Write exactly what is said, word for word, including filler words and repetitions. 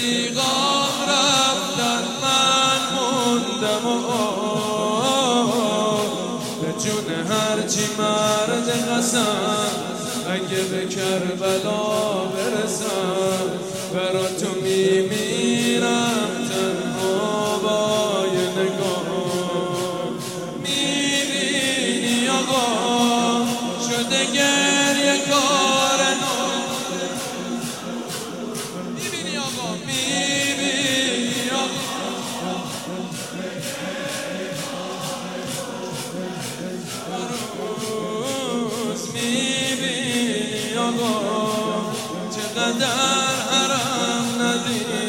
رفیقام رفتن من موندم و به جون هرچی مرد قسم اگه به کربلا برسم برا تو میمیرم تنها با یه نگاه. میبینی آقا شده گریه کار نو، میبینی آقا میبینی آقا روز میبینی آقا چقدر حرم ندید